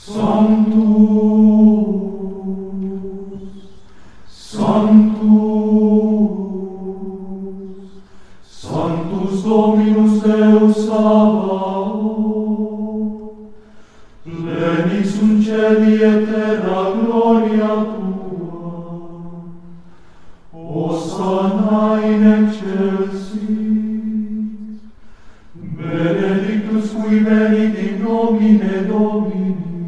Sanctus Dominus Deus Sabaoth, plenis sunt celi et terra gloria tua. Hosanna in excelsis, benedictus qui venit in nomine Domini,